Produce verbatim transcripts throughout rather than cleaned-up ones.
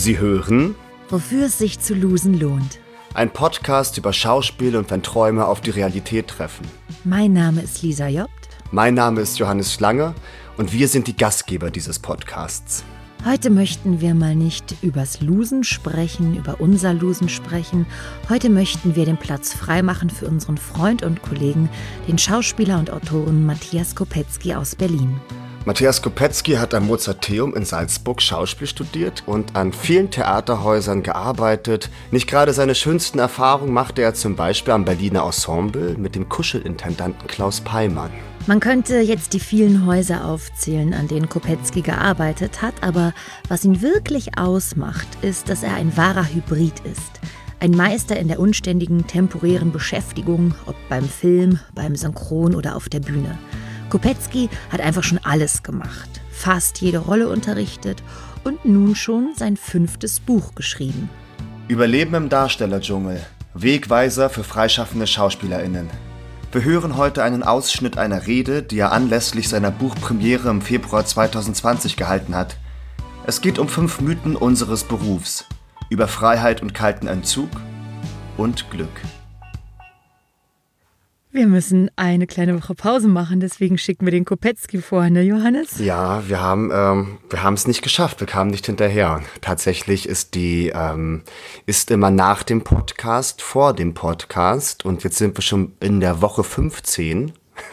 Sie hören Wofür es sich zu losen lohnt. Ein Podcast über Schauspiel und wenn Träume auf die Realität treffen. Mein Name ist Lisa Jobt. Mein Name ist Johannes Schlange und wir sind die Gastgeber dieses Podcasts. Heute möchten wir mal nicht übers Losen sprechen, über unser Losen sprechen. Heute möchten wir den Platz freimachen für unseren Freund und Kollegen, den Schauspieler und Autoren Matthias Kopetzky aus Berlin. Matthias Kopetzky hat am Mozarteum in Salzburg Schauspiel studiert und an vielen Theaterhäusern gearbeitet. Nicht gerade seine schönsten Erfahrungen machte er zum Beispiel am Berliner Ensemble mit dem Kuschelintendanten Klaus Peimann. Man könnte jetzt die vielen Häuser aufzählen, an denen Kopetzky gearbeitet hat, aber was ihn wirklich ausmacht, ist, dass er ein wahrer Hybrid ist. Ein Meister in der unständigen, temporären Beschäftigung, ob beim Film, beim Synchron oder auf der Bühne. Kopetzky hat einfach schon alles gemacht, fast jede Rolle unterrichtet und nun schon sein fünftes Buch geschrieben. Überleben im Darstellerdschungel. Wegweiser für freischaffende SchauspielerInnen. Wir hören heute einen Ausschnitt einer Rede, die er anlässlich seiner Buchpremiere im Februar zwanzig zwanzig gehalten hat. Es geht um fünf Mythen unseres Berufs. Über Freiheit und kalten Entzug und Glück. Wir müssen eine kleine Woche Pause machen, deswegen schicken wir den Kopetzky vor, ne Johannes? Ja, wir haben ähm, wir haben es nicht geschafft, wir kamen nicht hinterher. Tatsächlich ist die ähm, ist immer nach dem Podcast, vor dem Podcast und jetzt sind wir schon in der Woche fünfzehn.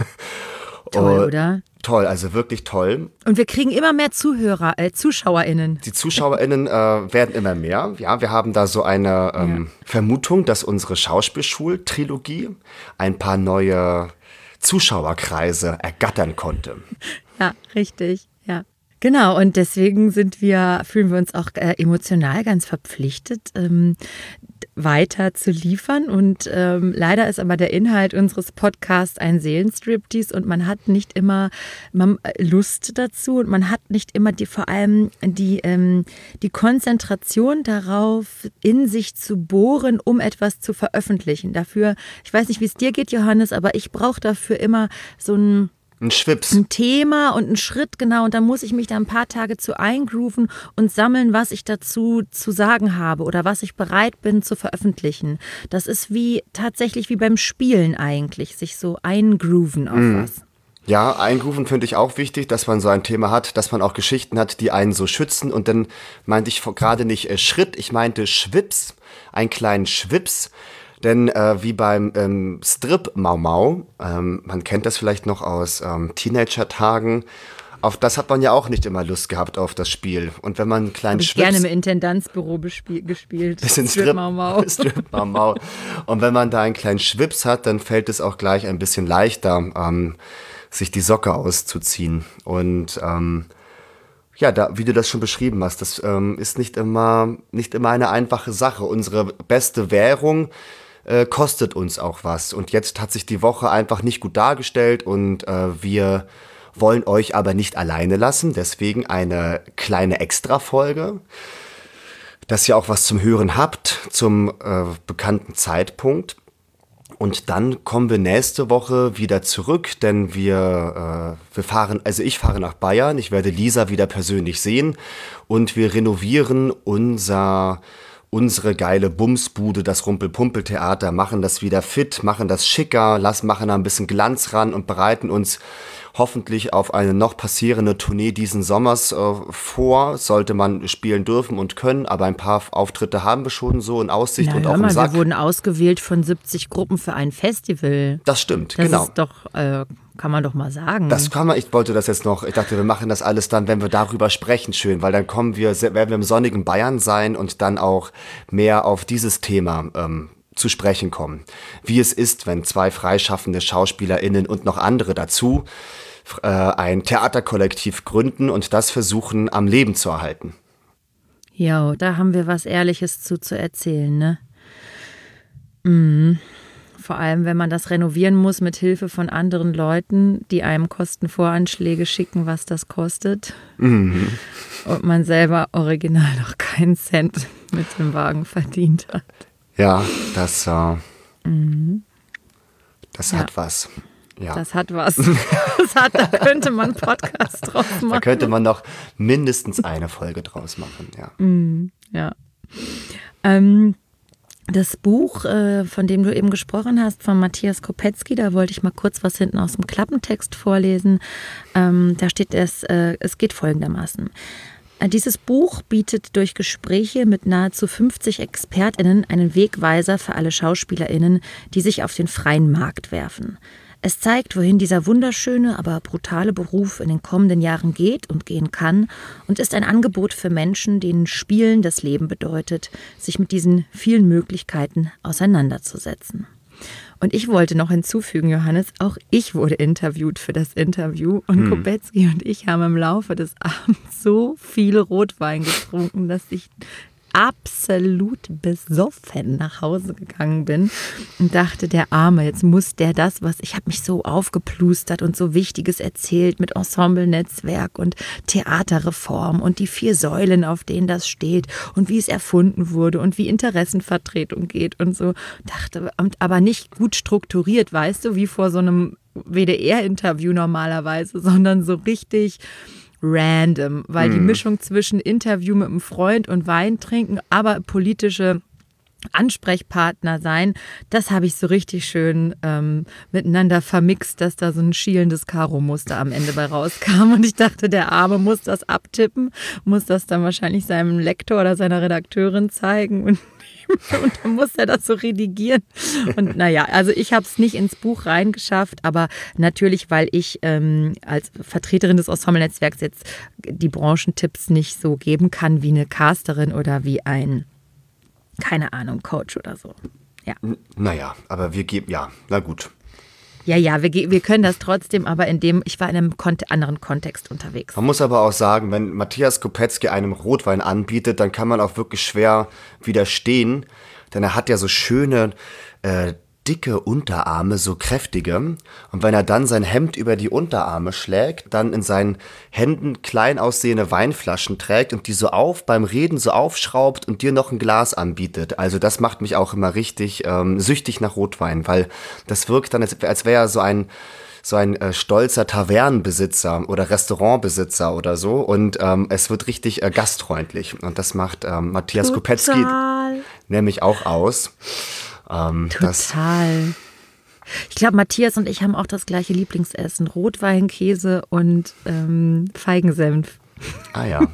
Toll, oh, oder? Toll, also wirklich toll. Und wir kriegen immer mehr Zuhörer, äh, ZuschauerInnen. Die ZuschauerInnen äh, werden immer mehr. Ja, wir haben da so eine ähm, ja. Vermutung, dass unsere Schauspielschul-Trilogie ein paar neue Zuschauerkreise ergattern konnte. Ja, richtig, ja. Genau, und deswegen sind wir, fühlen wir uns auch äh, emotional ganz verpflichtet, ähm, weiter zu liefern. Und ähm, leider ist aber der Inhalt unseres Podcasts ein Seelenstriptease und man hat nicht immer man, Lust dazu und man hat nicht immer die, vor allem die, ähm, die Konzentration darauf, in sich zu bohren, um etwas zu veröffentlichen. Dafür, ich weiß nicht, wie es dir geht, Johannes, aber ich brauche dafür immer so ein Ein Schwips. Ein Thema und ein Schritt, genau. Und dann muss ich mich da ein paar Tage zu eingrooven und sammeln, was ich dazu zu sagen habe oder was ich bereit bin zu veröffentlichen. Das ist wie tatsächlich wie beim Spielen eigentlich, sich so eingrooven auf mm. was. Ja, eingrooven finde ich auch wichtig, dass man so ein Thema hat, dass man auch Geschichten hat, die einen so schützen. Und dann meinte ich gerade nicht äh, Schritt, ich meinte Schwips, einen kleinen Schwips. Denn äh, wie beim ähm, Strip Mau Mau, ähm, man kennt das vielleicht noch aus ähm, Teenager-Tagen, auf das hat man ja auch nicht immer Lust gehabt, auf das Spiel. Und wenn man einen kleinen Hab ich Schwips... gerne im Intendanzbüro bespiel- gespielt. Strip, Strip Mau Mau. Strip Mau Mau. Und wenn man da einen kleinen Schwips hat, dann fällt es auch gleich ein bisschen leichter, ähm, sich die Socke auszuziehen. Und... Ähm, Ja, da, wie du das schon beschrieben hast, das ähm, ist nicht immer, nicht immer eine einfache Sache. Unsere beste Währung äh, kostet uns auch was. Und jetzt hat sich die Woche einfach nicht gut dargestellt und äh, wir wollen euch aber nicht alleine lassen. Deswegen eine kleine Extra-Folge, dass ihr auch was zum Hören habt, zum äh, bekannten Zeitpunkt. Und dann kommen wir nächste Woche wieder zurück, denn wir, äh, wir fahren, also ich fahre nach Bayern, ich werde Lisa wieder persönlich sehen und wir renovieren unser, unsere geile Bumsbude, das Rumpel-Pumpel-Theater, machen das wieder fit, machen das schicker, lassen, machen da ein bisschen Glanz ran und bereiten uns hoffentlich auf eine noch passierende Tournee diesen Sommers äh, vor. Sollte man spielen dürfen und können, aber ein paar Auftritte haben wir schon so in Aussicht Na, und hör auch im mal, Sack. wir wurden ausgewählt von siebzig Gruppen für ein Festival. Das stimmt, das genau. Das ist doch, äh, kann man doch mal sagen. Das kann man, ich wollte das jetzt noch, ich dachte, wir machen das alles dann, wenn wir darüber sprechen, schön, weil dann kommen wir, werden wir im sonnigen Bayern sein und dann auch mehr auf dieses Thema ähm, zu sprechen kommen. Wie es ist, wenn zwei freischaffende SchauspielerInnen und noch andere dazu äh, ein Theaterkollektiv gründen und das versuchen, am Leben zu erhalten. Ja, da haben wir was Ehrliches zu, zu erzählen, ne? Mhm. Vor allem, wenn man das renovieren muss mit Hilfe von anderen Leuten, die einem Kostenvoranschläge schicken, was das kostet. Mhm. Und man selber original noch keinen Cent mit dem Wagen verdient hat. Ja, das, äh, mhm. das ja. hat was. Ja. Das hat was. Das hat, da könnte man einen Podcast draus machen. Da könnte man noch mindestens eine Folge draus machen, ja. Mm, ja. Ähm, das Buch, äh, von dem du eben gesprochen hast, von Matthias Kopetzky, da wollte ich mal kurz was hinten aus dem Klappentext vorlesen. Ähm, da steht es, äh, es geht folgendermaßen. Dieses Buch bietet durch Gespräche mit nahezu fünfzig ExpertInnen einen Wegweiser für alle SchauspielerInnen, die sich auf den freien Markt werfen. Es zeigt, wohin dieser wunderschöne, aber brutale Beruf in den kommenden Jahren geht und gehen kann und ist ein Angebot für Menschen, denen Spielen das Leben bedeutet, sich mit diesen vielen Möglichkeiten auseinanderzusetzen. Und ich wollte noch hinzufügen, Johannes, auch ich wurde interviewt für das Interview und hm. Kopetzky und ich haben im Laufe des Abends so viel Rotwein getrunken, dass ich absolut besoffen nach Hause gegangen bin und dachte, der Arme, jetzt muss der das, was ich habe mich so aufgeplustert und so Wichtiges erzählt mit Ensemble-Netzwerk und Theaterreform und die vier Säulen, auf denen das steht und wie es erfunden wurde und wie Interessenvertretung geht und so. Dachte, aber nicht gut strukturiert, weißt du, wie vor so einem W D R-Interview normalerweise, sondern so richtig random, weil mm. die Mischung zwischen Interview mit einem Freund und Wein trinken, aber politische Ansprechpartner sein, das habe ich so richtig schön ähm, miteinander vermixt, dass da so ein schielendes Karo-Muster am Ende bei rauskam und ich dachte, der Arme muss das abtippen, muss das dann wahrscheinlich seinem Lektor oder seiner Redakteurin zeigen und und dann muss er das so redigieren. Und naja, also ich habe es nicht ins Buch reingeschafft, aber natürlich, weil ich ähm, als Vertreterin des Ensemble-Netzwerks jetzt die Branchentipps nicht so geben kann wie eine Casterin oder wie ein, keine Ahnung, Coach oder so. Ja. N- naja, aber wir geben, ja, na gut. Ja, ja, wir, wir können das trotzdem, aber in dem, ich war in einem Kont- anderen Kontext unterwegs. Man muss aber auch sagen, wenn Matthias Kopetzky einem Rotwein anbietet, dann kann man auch wirklich schwer widerstehen, denn er hat ja so schöne, äh, dicke Unterarme, so kräftige. Und wenn er dann sein Hemd über die Unterarme schlägt, dann in seinen Händen klein aussehende Weinflaschen trägt und die so auf, beim Reden so aufschraubt und dir noch ein Glas anbietet. Also das macht mich auch immer richtig ähm, süchtig nach Rotwein, weil das wirkt dann, als, als wäre er so ein so ein äh, stolzer Tavernenbesitzer oder Restaurantbesitzer oder so und ähm, es wird richtig äh, gastfreundlich und das macht ähm, Matthias Total. Kopetzky nämlich auch aus. Ähm, Total. Ich glaube, Matthias und ich haben auch das gleiche Lieblingsessen. Rotwein, Käse und ähm, Feigensenf. Ah ja.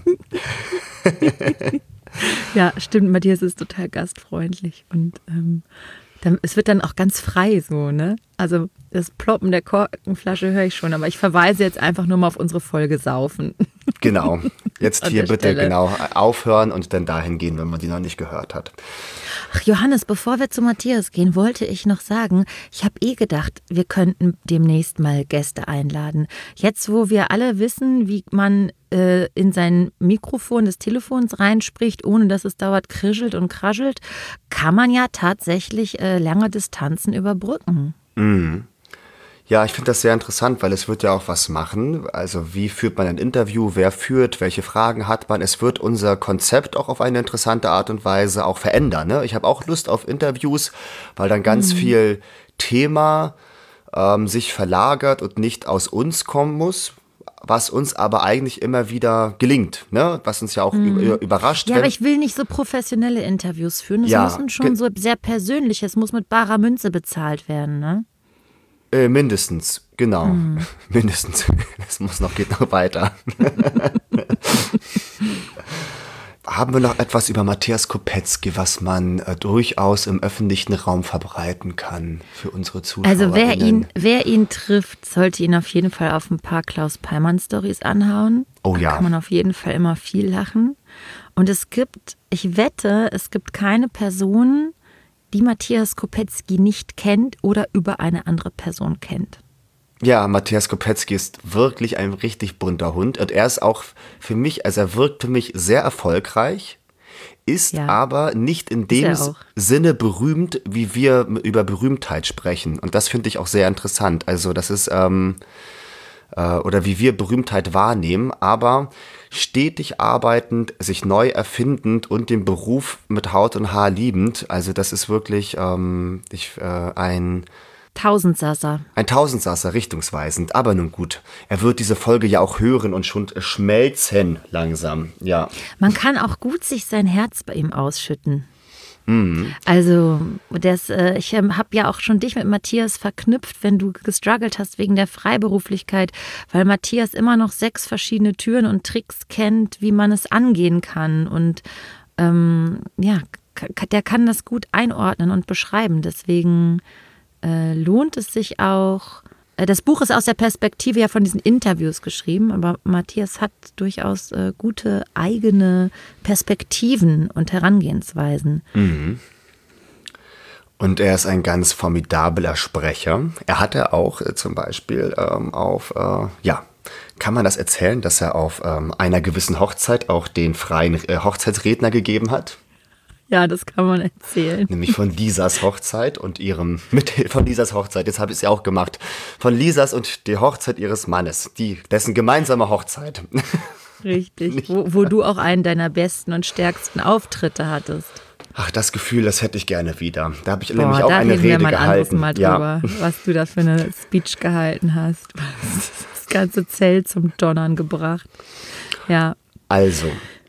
Ja, stimmt. Matthias ist total gastfreundlich und ähm, dann, es wird dann auch ganz frei so, ne? Also das Ploppen der Korkenflasche höre ich schon, aber ich verweise jetzt einfach nur mal auf unsere Folge Saufen. Genau. Jetzt hier bitte Stelle. genau aufhören und dann dahin gehen, wenn man die noch nicht gehört hat. Ach Johannes, bevor wir zu Matthias gehen, wollte ich noch sagen, ich habe eh gedacht, wir könnten demnächst mal Gäste einladen. Jetzt, wo wir alle wissen, wie man äh, in sein Mikrofon des Telefons reinspricht, ohne dass es dauernd krischelt und kraschelt, kann man ja tatsächlich äh, lange Distanzen überbrücken. Mhm. Ja, ich finde das sehr interessant, weil es wird ja auch was machen. Also wie führt man ein Interview, wer führt, welche Fragen hat man? Es wird unser Konzept auch auf eine interessante Art und Weise auch verändern. Ne? Ich habe auch Lust auf Interviews, weil dann ganz mhm. viel Thema ähm, sich verlagert und nicht aus uns kommen muss, was uns aber eigentlich immer wieder gelingt, ne? Was uns ja auch mhm. über, überrascht. Ja, wenn, aber ich will nicht so professionelle Interviews führen. Es ja, müssen schon ge- so sehr persönlich, es muss mit barer Münze bezahlt werden, ne? Äh, mindestens, genau. Mhm. Mindestens. Es muss noch, geht noch weiter. Haben wir noch etwas über Matthias Kopetzky, was man äh, durchaus im öffentlichen Raum verbreiten kann für unsere Zuschauer? Also wer ihn, wer ihn trifft, sollte ihn auf jeden Fall auf ein paar Klaus-Peimann-Stories anhauen. Oh da ja. kann man auf jeden Fall immer viel lachen. Und es gibt, ich wette, es gibt keine Person, die Matthias Kopetzky nicht kennt oder über eine andere Person kennt. Ja, Matthias Kopetzky ist wirklich ein richtig bunter Hund. Und er ist auch für mich, also er wirkt für mich sehr erfolgreich, ist Ja. aber nicht in dem er auch. Sinne berühmt, wie wir über Berühmtheit sprechen. Und das finde ich auch sehr interessant. Also das ist, ähm, äh, oder wie wir Berühmtheit wahrnehmen, aber stetig arbeitend, sich neu erfindend und den Beruf mit Haut und Haar liebend. Also das ist wirklich ähm, ich, äh, ein Tausendsasser. Ein Tausendsasser, richtungsweisend, aber nun gut. Er wird diese Folge ja auch hören und schon schmelzen langsam, ja. Man kann auch gut sich sein Herz bei ihm ausschütten. Mhm. Also, das, äh, ich ähm, habe ja auch schon dich mit Matthias verknüpft, wenn du gestruggelt hast wegen der Freiberuflichkeit, weil Matthias immer noch sechs verschiedene Türen und Tricks kennt, wie man es angehen kann. Und ähm, ja, k- der kann das gut einordnen und beschreiben. Deswegen äh, lohnt es sich auch. Das Buch ist aus der Perspektive ja von diesen Interviews geschrieben, aber Matthias hat durchaus äh, gute eigene Perspektiven und Herangehensweisen. Mhm. Und er ist ein ganz formidabler Sprecher. Er hatte auch äh, zum Beispiel ähm, auf, äh, ja, kann man das erzählen, dass er auf ähm, einer gewissen Hochzeit auch den freien äh, Hochzeitsredner gegeben hat? Ja, das kann man erzählen. Nämlich von Lisas Hochzeit und ihrem, mit, von Lisas Hochzeit, jetzt habe ich es ja auch gemacht, von Lisas und der Hochzeit ihres Mannes, die, dessen gemeinsame Hochzeit. Richtig, wo, wo du auch einen deiner besten und stärksten Auftritte hattest. Ach, das Gefühl, das hätte ich gerne wieder. Da habe ich Boah, nämlich auch da eine reden wir Rede mal ein anderes gehalten. Mal drüber, ja. Was du da für eine Speech gehalten hast. Das ganze Zelt zum Donnern gebracht. Ja. Also.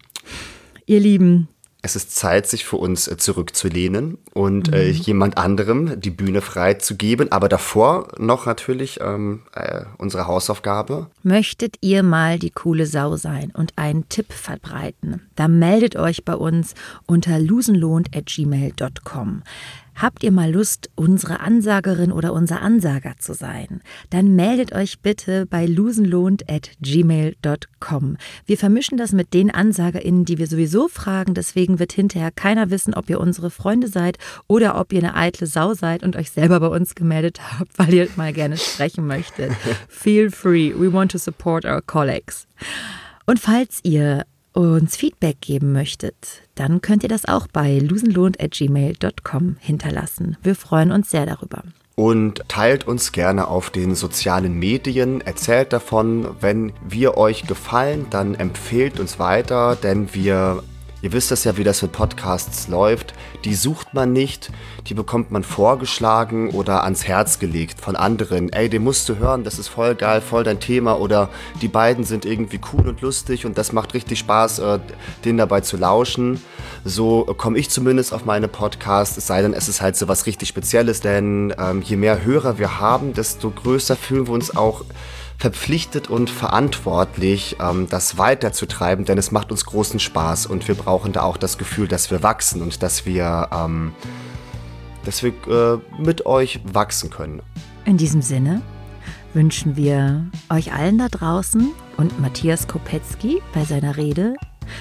Ihr Lieben. Es ist Zeit, sich für uns äh, zurückzulehnen und mhm. äh, jemand anderem die Bühne frei zu geben. Aber davor noch natürlich ähm, äh, unsere Hausaufgabe. Möchtet ihr mal die coole Sau sein und einen Tipp verbreiten? Dann meldet euch bei uns unter losenlohnt at gmail dot com. Habt ihr mal Lust, unsere Ansagerin oder unser Ansager zu sein? Dann meldet euch bitte bei losenlohnt at gmail dot com. Wir vermischen das mit den AnsagerInnen, die wir sowieso fragen. Deswegen wird hinterher keiner wissen, ob ihr unsere Freunde seid oder ob ihr eine eitle Sau seid und euch selber bei uns gemeldet habt, weil ihr mal gerne sprechen möchtet. Feel free. We want to support our colleagues. Und falls ihr uns Feedback geben möchtet, dann könnt ihr das auch bei losenlohnt at gmail dot com hinterlassen. Wir freuen uns sehr darüber. Und teilt uns gerne auf den sozialen Medien, erzählt davon, wenn wir euch gefallen, dann empfehlt uns weiter, denn wir, ihr wisst es ja, wie das mit Podcasts läuft, die sucht man nicht, die bekommt man vorgeschlagen oder ans Herz gelegt von anderen. Ey, den musst du hören, das ist voll geil, voll dein Thema, oder die beiden sind irgendwie cool und lustig und das macht richtig Spaß, äh, denen dabei zu lauschen. So komme ich zumindest auf meine Podcasts, es sei denn, es ist halt so was richtig Spezielles, denn ähm, je mehr Hörer wir haben, desto größer fühlen wir uns auch verpflichtet und verantwortlich, ähm, das weiterzutreiben, denn es macht uns großen Spaß und wir brauchen da auch das Gefühl, dass wir wachsen und dass wir, ähm, dass wir äh, mit euch wachsen können. In diesem Sinne wünschen wir euch allen da draußen und Matthias Kopetzky bei seiner Rede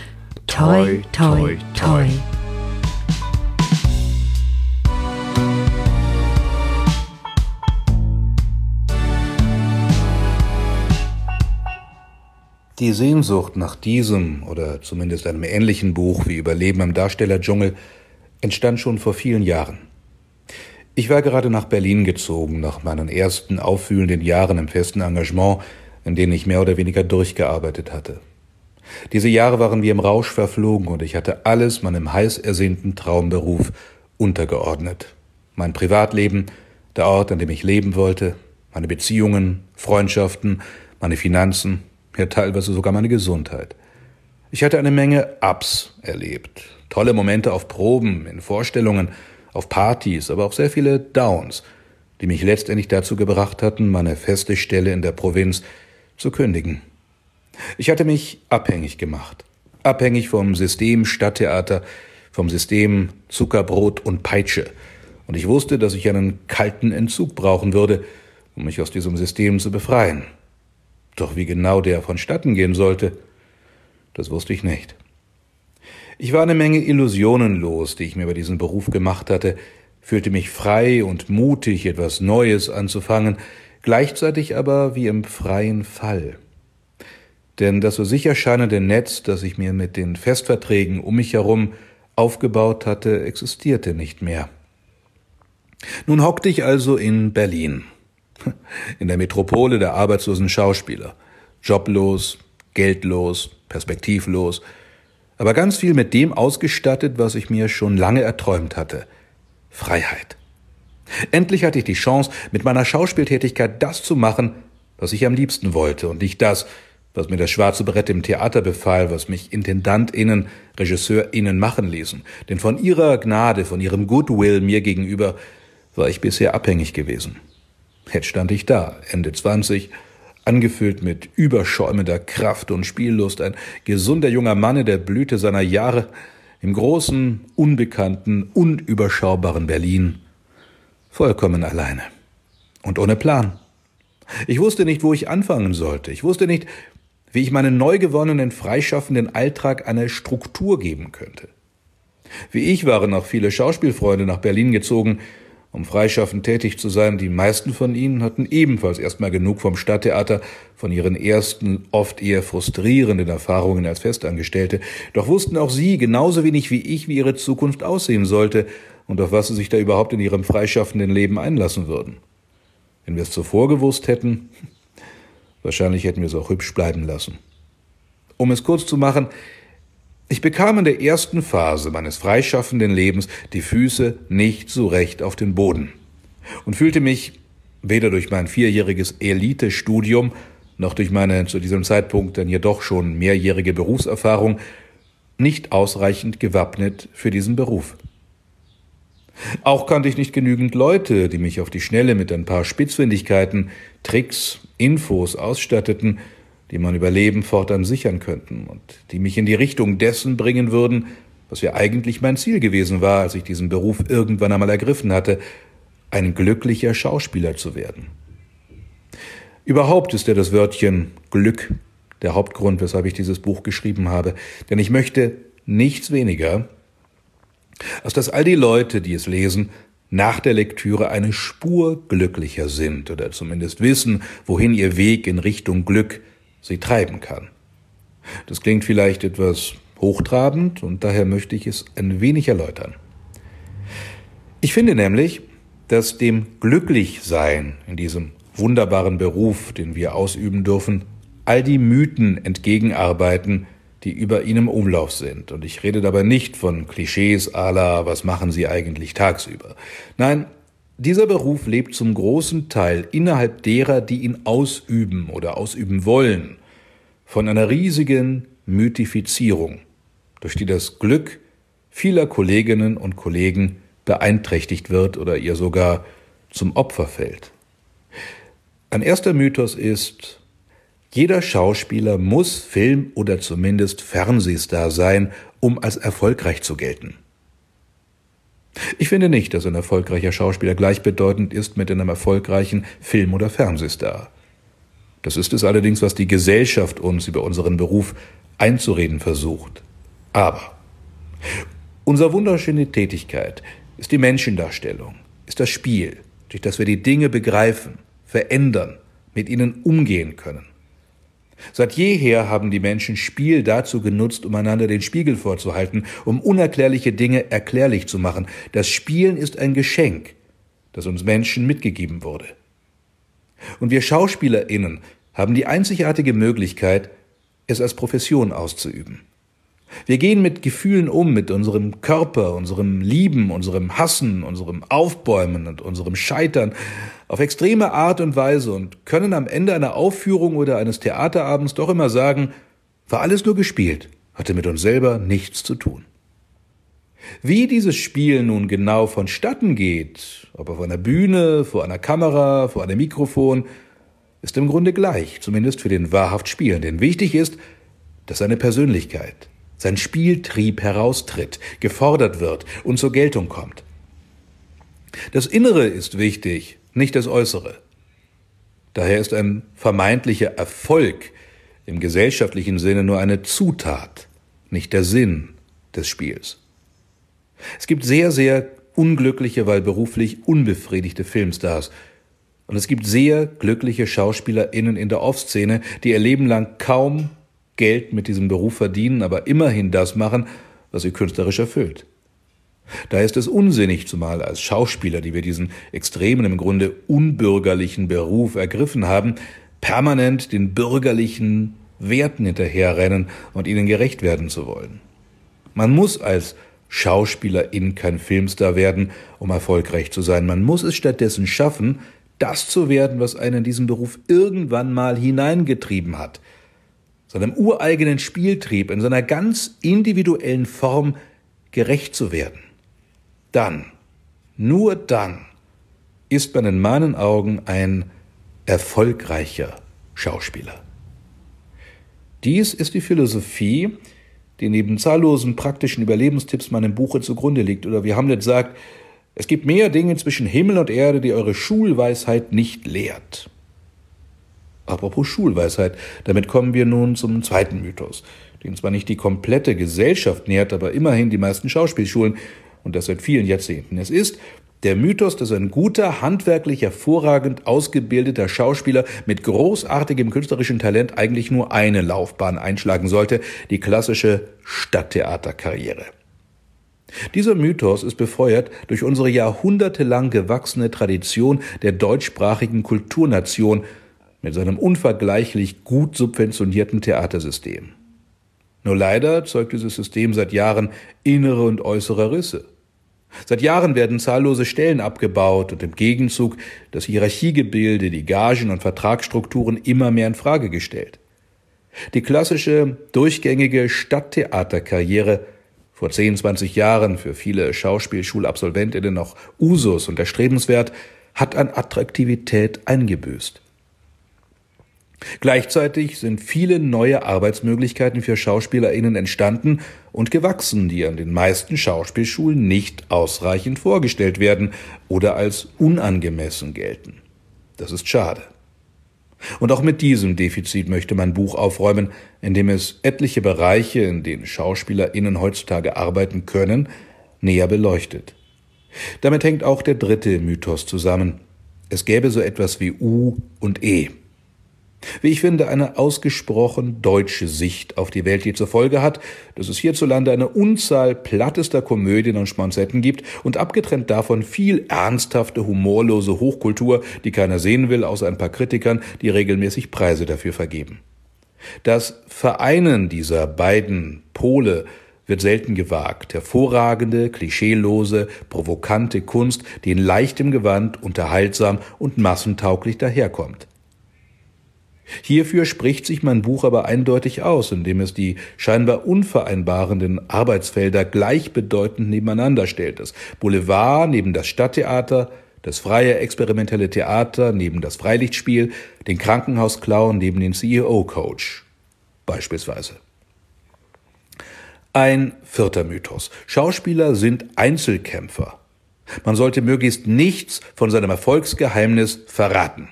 Toi, toi, toi. Die Sehnsucht nach diesem oder zumindest einem ähnlichen Buch wie Überleben im Darstellerdschungel entstand schon vor vielen Jahren. Ich war gerade nach Berlin gezogen, nach meinen ersten aufwühlenden Jahren im festen Engagement, in denen ich mehr oder weniger durchgearbeitet hatte. Diese Jahre waren wie im Rausch verflogen und ich hatte alles meinem heiß ersehnten Traumberuf untergeordnet. Mein Privatleben, der Ort, an dem ich leben wollte, meine Beziehungen, Freundschaften, meine Finanzen, ja teilweise sogar meine Gesundheit. Ich hatte eine Menge Ups erlebt, tolle Momente auf Proben, in Vorstellungen, auf Partys, aber auch sehr viele Downs, die mich letztendlich dazu gebracht hatten, meine feste Stelle in der Provinz zu kündigen. Ich hatte mich abhängig gemacht, abhängig vom System Stadttheater, vom System Zuckerbrot und Peitsche. Und ich wusste, dass ich einen kalten Entzug brauchen würde, um mich aus diesem System zu befreien. Doch wie genau der vonstatten gehen sollte, das wusste ich nicht. Ich war eine Menge Illusionen los, die ich mir bei diesem Beruf gemacht hatte, fühlte mich frei und mutig, etwas Neues anzufangen, gleichzeitig aber wie im freien Fall. Denn das so sicher scheinende Netz, das ich mir mit den Festverträgen um mich herum aufgebaut hatte, existierte nicht mehr. Nun hockte ich also in Berlin, in der Metropole der arbeitslosen Schauspieler, joblos, geldlos, perspektivlos, aber ganz viel mit dem ausgestattet, was ich mir schon lange erträumt hatte: Freiheit. Endlich hatte ich die Chance, mit meiner Schauspieltätigkeit das zu machen, was ich am liebsten wollte und nicht das, was mir das schwarze Brett im Theater befahl, was mich IntendantInnen, RegisseurInnen machen ließen. Denn von ihrer Gnade, von ihrem Goodwill mir gegenüber war ich bisher abhängig gewesen. Jetzt stand ich da, Ende zwanzig, angefüllt mit überschäumender Kraft und Spiellust, ein gesunder junger Mann in der Blüte seiner Jahre, im großen, unbekannten, unüberschaubaren Berlin, vollkommen alleine und ohne Plan. Ich wusste nicht, wo ich anfangen sollte. Ich wusste nicht, wie ich meinen neu gewonnenen, freischaffenden Alltag eine Struktur geben könnte. Wie ich waren auch viele Schauspielfreunde nach Berlin gezogen, um freischaffend tätig zu sein. Die meisten von ihnen hatten ebenfalls erstmal genug vom Stadttheater, von ihren ersten, oft eher frustrierenden Erfahrungen als Festangestellte. Doch wussten auch sie genauso wenig wie ich, wie ihre Zukunft aussehen sollte und auf was sie sich da überhaupt in ihrem freischaffenden Leben einlassen würden. Wenn wir es zuvor gewusst hätten, wahrscheinlich hätten wir es auch hübsch bleiben lassen. Um es kurz zu machen, ich bekam in der ersten Phase meines freischaffenden Lebens die Füße nicht so recht auf den Boden und fühlte mich weder durch mein vierjähriges Elite-Studium noch durch meine zu diesem Zeitpunkt dann jedoch schon mehrjährige Berufserfahrung nicht ausreichend gewappnet für diesen Beruf. Auch kannte ich nicht genügend Leute, die mich auf die Schnelle mit ein paar Spitzfindigkeiten, Tricks, Infos ausstatteten, die mein Überleben fortan sichern könnten und die mich in die Richtung dessen bringen würden, was ja eigentlich mein Ziel gewesen war, als ich diesen Beruf irgendwann einmal ergriffen hatte, ein glücklicher Schauspieler zu werden. Überhaupt ist ja das Wörtchen Glück der Hauptgrund, weshalb ich dieses Buch geschrieben habe, denn ich möchte nichts weniger, als dass all die Leute, die es lesen, nach der Lektüre eine Spur glücklicher sind oder zumindest wissen, wohin ihr Weg in Richtung Glück sie treiben kann. Das klingt vielleicht etwas hochtrabend und daher möchte ich es ein wenig erläutern. Ich finde nämlich, dass dem Glücklichsein in diesem wunderbaren Beruf, den wir ausüben dürfen, all die Mythen entgegenarbeiten, die über ihn im Umlauf sind. Und ich rede dabei nicht von Klischees à la, was machen Sie eigentlich tagsüber? Nein, dieser Beruf lebt zum großen Teil innerhalb derer, die ihn ausüben oder ausüben wollen, von einer riesigen Mythifizierung, durch die das Glück vieler Kolleginnen und Kollegen beeinträchtigt wird oder ihr sogar zum Opfer fällt. Ein erster Mythos ist: Jeder Schauspieler muss Film- oder zumindest Fernsehstar sein, um als erfolgreich zu gelten. Ich finde nicht, dass ein erfolgreicher Schauspieler gleichbedeutend ist mit einem erfolgreichen Film- oder Fernsehstar. Das ist es allerdings, was die Gesellschaft uns über unseren Beruf einzureden versucht. Aber unsere wunderschöne Tätigkeit ist die Menschendarstellung, ist das Spiel, durch das wir die Dinge begreifen, verändern, mit ihnen umgehen können. Seit jeher haben die Menschen Spiel dazu genutzt, um einander den Spiegel vorzuhalten, um unerklärliche Dinge erklärlich zu machen. Das Spielen ist ein Geschenk, das uns Menschen mitgegeben wurde. Und wir SchauspielerInnen haben die einzigartige Möglichkeit, es als Profession auszuüben. Wir gehen mit Gefühlen um, mit unserem Körper, unserem Lieben, unserem Hassen, unserem Aufbäumen und unserem Scheitern auf extreme Art und Weise und können am Ende einer Aufführung oder eines Theaterabends doch immer sagen, war alles nur gespielt, hatte mit uns selber nichts zu tun. Wie dieses Spiel nun genau vonstatten geht, ob auf einer Bühne, vor einer Kamera, vor einem Mikrofon, ist im Grunde gleich, zumindest für den wahrhaft Spielenden. Wichtig ist, dass seine Persönlichkeit, sein Spieltrieb heraustritt, gefordert wird und zur Geltung kommt. Das Innere ist wichtig, nicht das Äußere. Daher ist ein vermeintlicher Erfolg im gesellschaftlichen Sinne nur eine Zutat, nicht der Sinn des Spiels. Es gibt sehr, sehr unglückliche, weil beruflich unbefriedigte Filmstars. Und es gibt sehr glückliche SchauspielerInnen in der Off-Szene, die ihr Leben lang kaum Geld mit diesem Beruf verdienen, aber immerhin das machen, was sie künstlerisch erfüllt. Daher ist es unsinnig, zumal als Schauspieler, die wir diesen extremen, im Grunde unbürgerlichen Beruf ergriffen haben, permanent den bürgerlichen Werten hinterherrennen und ihnen gerecht werden zu wollen. Man muss als Schauspielerin kein Filmstar werden, um erfolgreich zu sein. Man muss es stattdessen schaffen, das zu werden, was einen in diesen Beruf irgendwann mal hineingetrieben hat. Seinem ureigenen Spieltrieb in seiner ganz individuellen Form gerecht zu werden. Dann, nur dann, ist man in meinen Augen ein erfolgreicher Schauspieler. Dies ist die Philosophie, die neben zahllosen praktischen Überlebenstipps meinem Buche zugrunde liegt. Oder wie Hamlet sagt, es gibt mehr Dinge zwischen Himmel und Erde, die eure Schulweisheit nicht lehrt. Apropos Schulweisheit, damit kommen wir nun zum zweiten Mythos, den zwar nicht die komplette Gesellschaft nährt, aber immerhin die meisten Schauspielschulen, und das seit vielen Jahrzehnten. Es ist der Mythos, dass ein guter, handwerklich hervorragend ausgebildeter Schauspieler mit großartigem künstlerischen Talent eigentlich nur eine Laufbahn einschlagen sollte, die klassische Stadttheaterkarriere. Dieser Mythos ist befeuert durch unsere jahrhundertelang gewachsene Tradition der deutschsprachigen Kulturnation mit seinem unvergleichlich gut subventionierten Theatersystem. Nur leider zeugt dieses System seit Jahren innere und äußere Risse. Seit Jahren werden zahllose Stellen abgebaut und im Gegenzug das Hierarchiegebilde, die Gagen- und Vertragsstrukturen immer mehr in Frage gestellt. Die klassische, durchgängige Stadttheaterkarriere, vor zehn, zwanzig Jahren für viele Schauspielschulabsolventinnen noch Usus und erstrebenswert, hat an Attraktivität eingebüßt. Gleichzeitig sind viele neue Arbeitsmöglichkeiten für SchauspielerInnen entstanden und gewachsen, die an den meisten Schauspielschulen nicht ausreichend vorgestellt werden oder als unangemessen gelten. Das ist schade. Und auch mit diesem Defizit möchte mein Buch aufräumen, indem es etliche Bereiche, in denen SchauspielerInnen heutzutage arbeiten können, näher beleuchtet. Damit hängt auch der dritte Mythos zusammen. Es gäbe so etwas wie U und E. Wie ich finde, eine ausgesprochen deutsche Sicht auf die Welt, die zur Folge hat, dass es hierzulande eine Unzahl plattester Komödien und Schmonzetten gibt und abgetrennt davon viel ernsthafte, humorlose Hochkultur, die keiner sehen will, außer ein paar Kritikern, die regelmäßig Preise dafür vergeben. Das Vereinen dieser beiden Pole wird selten gewagt. Hervorragende, klischeelose, provokante Kunst, die in leichtem Gewand, unterhaltsam und massentauglich daherkommt. Hierfür spricht sich mein Buch aber eindeutig aus, indem es die scheinbar unvereinbarenden Arbeitsfelder gleichbedeutend nebeneinander stellt. Das Boulevard neben das Stadttheater, das freie experimentelle Theater neben das Freilichtspiel, den Krankenhausclown neben den C E O-Coach beispielsweise. Ein vierter Mythos. Schauspieler sind Einzelkämpfer. Man sollte möglichst nichts von seinem Erfolgsgeheimnis verraten.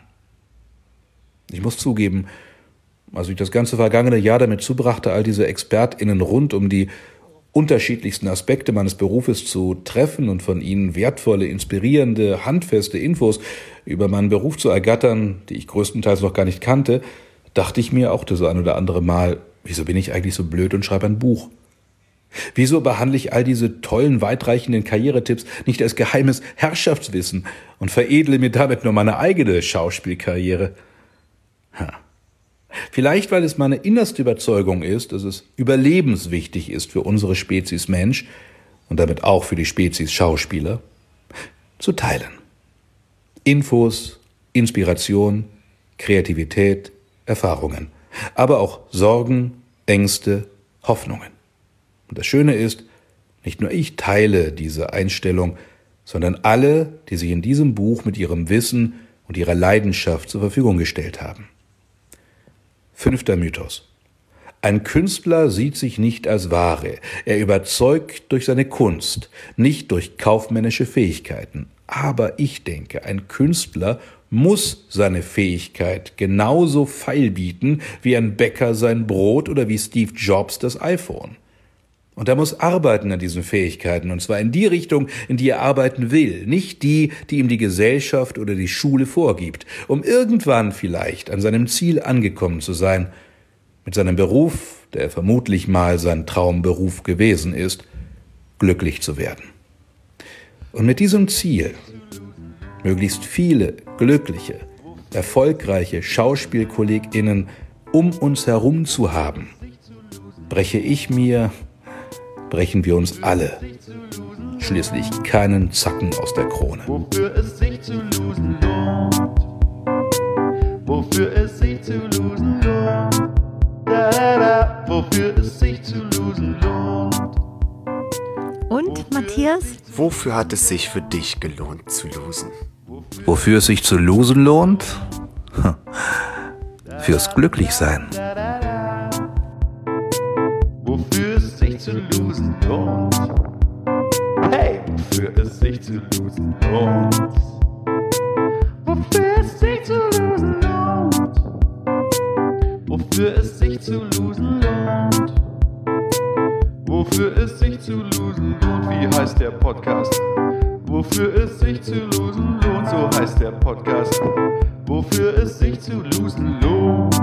Ich muss zugeben, als ich das ganze vergangene Jahr damit zubrachte, all diese ExpertInnen rund um die unterschiedlichsten Aspekte meines Berufes zu treffen und von ihnen wertvolle, inspirierende, handfeste Infos über meinen Beruf zu ergattern, die ich größtenteils noch gar nicht kannte, dachte ich mir auch das ein oder andere Mal, wieso bin ich eigentlich so blöd und schreibe ein Buch? Wieso behandle ich all diese tollen, weitreichenden Karrieretipps nicht als geheimes Herrschaftswissen und veredle mir damit nur meine eigene Schauspielkarriere? Ha. Vielleicht, weil es meine innerste Überzeugung ist, dass es überlebenswichtig ist für unsere Spezies Mensch und damit auch für die Spezies Schauspieler, zu teilen. Infos, Inspiration, Kreativität, Erfahrungen, aber auch Sorgen, Ängste, Hoffnungen. Und das Schöne ist, nicht nur ich teile diese Einstellung, sondern alle, die sich in diesem Buch mit ihrem Wissen und ihrer Leidenschaft zur Verfügung gestellt haben. Fünfter Mythos. Ein Künstler sieht sich nicht als Ware. Er überzeugt durch seine Kunst, nicht durch kaufmännische Fähigkeiten. Aber ich denke, ein Künstler muss seine Fähigkeit genauso feilbieten wie ein Bäcker sein Brot oder wie Steve Jobs das iPhone. Und er muss arbeiten an diesen Fähigkeiten, und zwar in die Richtung, in die er arbeiten will, nicht die, die ihm die Gesellschaft oder die Schule vorgibt, um irgendwann vielleicht an seinem Ziel angekommen zu sein, mit seinem Beruf, der vermutlich mal sein Traumberuf gewesen ist, glücklich zu werden. Und mit diesem Ziel, möglichst viele glückliche, erfolgreiche SchauspielkollegInnen um uns herum zu haben, breche ich mir brechen wir uns alle schließlich keinen Zacken aus der Krone. Wofür es sich zu losen lohnt. Wofür es sich zu losen lohnt. Da, da, da. Wofür es sich zu losen lohnt. Und, Matthias? Wofür hat es sich für dich gelohnt zu losen? Wofür es sich zu losen lohnt? Fürs Glücklichsein. Wofür es sich zu losen lohnt. Hey, wofür es sich zu losen lohnt. Wofür es sich zu losen lohnt. Wofür es sich zu losen lohnt. Wofür es sich zu losen lohnt. Wie heißt der Podcast? Wofür es sich zu losen lohnt. So heißt der Podcast. Wofür es sich zu losen lohnt.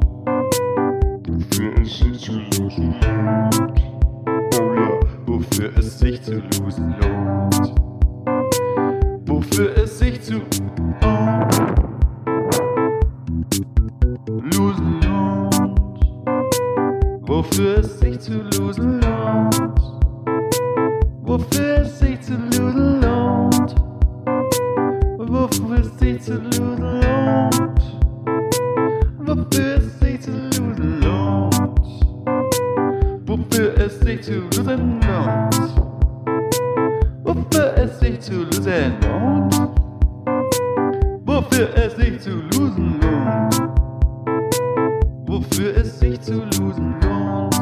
Wofür es sich zu losen lohnt. Oh ja, wofür es sich zu losen lohnt. Wofür es sich zu oh, losen lohnt. Wofür es sich zu losen lohnt. Wofür es sich zu losen lohnt. Wofür es sich zu losen lohnt. Wofür es sich zu losen lohnt. Wofür es sich zu losen lohnt. Wofür es sich zu losen lohnt. Wofür es sich zu losen lohnt. Wofür es sich zu losen lohnt.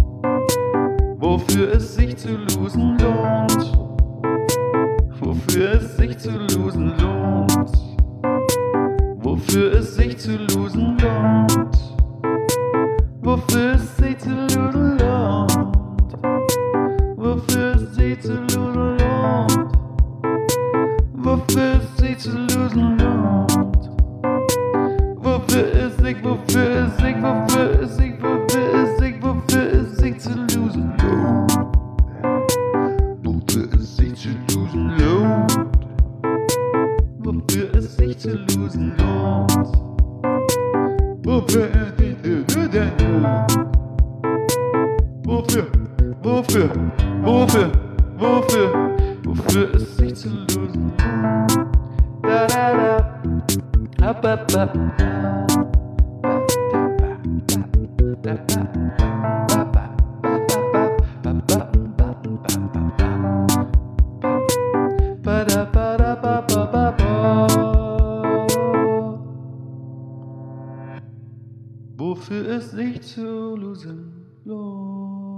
Wofür es sich zu losen lohnt. Wofür es sich zu losen lohnt. Wofür es sich zu losen lohnt. Wofür es sich zu losen lohnt. Wofür es sich zu losen lohnt. Wofür es sich zu losen lohnt. Wofür es sich, wofür es sich, wofür es sich, wofür es sich, wofür es sich zu losen lohnt. Wofür es sich zu losen lohnt. Wofür es sich zu losen lohnt. Wofür es sich zu losen lohnt. Wofür, wofür, wofür, wofür, wofür es sich zu losen lohnt. Da da da, ab ab ab. Wofür es sich zu losen lohnt.